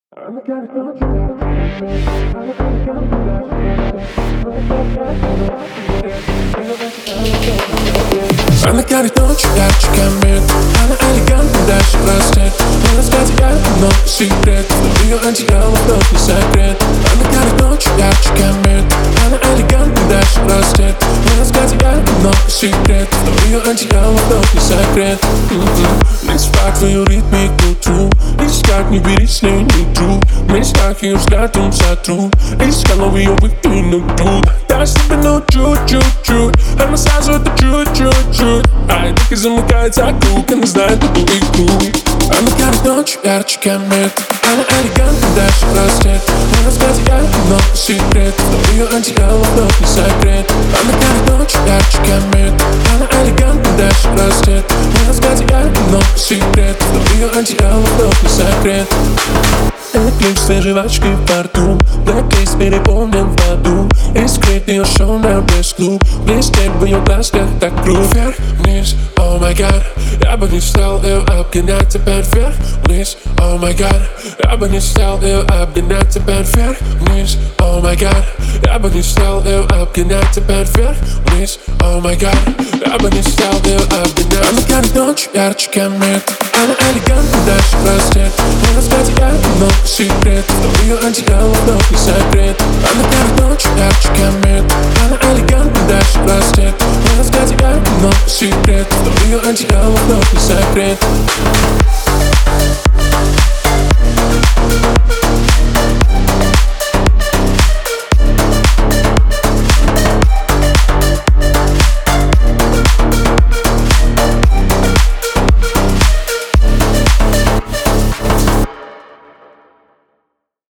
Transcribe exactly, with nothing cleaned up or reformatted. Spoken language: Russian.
I'm the kind of coach that I'm the kind of coach I'm the kind of coach that you can meet. Она элегантна, даже растет. Но рассказе я много секрет. Но ее одеяло вновь не согрет. I'm the kind of coach that you can meet. Она элегантна, даже растет. Но рассказе я много секрет. Но ее одеяло вновь не согрет. Не спать в ее ритме к утру. Искать, не бери с ней не друг. Не страх ее взглядом сотру. Искал ее выкину тут. Дай себе, ну чуть-чуть-чуть. Она сразу это чуть-чуть-чуть. А это замыкается круг, она знает эту игру. Она горит ночью ярче комет. Она элегантна, даже растет. На рассказе я много секрет. Но ее одеяло вновь не согрет. Она горит ночью ярче комет. Она элегантна, даже растет. На рассказе я много секрет. Но ее одеяло вновь не согрет. Это ключ свежей жвачки во рту. Black Ace переполнен в аду. И скрыт ее шоу на весь клуб. Блестит в ее глазках так круто. Вверх-вниз, oh my god. Я бы не стал ее обгонять теперь вверх-вниз, oh my god. Я бы не стал ее обгонять теперь вверх-вниз, oh my god. Я бы не стал ее обгонять теперь вверх-вниз, oh my god. Я бы не стал ее обгонять. Она горит ночью ярче комет. Она элегантна, даже растет. На рассказе я много секрет. Но ее одеяло вновь не согрет. Она горит ночью ярче комет. Она элегантна, даже растет. На рассказе я много секрет. Но ее одеяло вновь не согрет.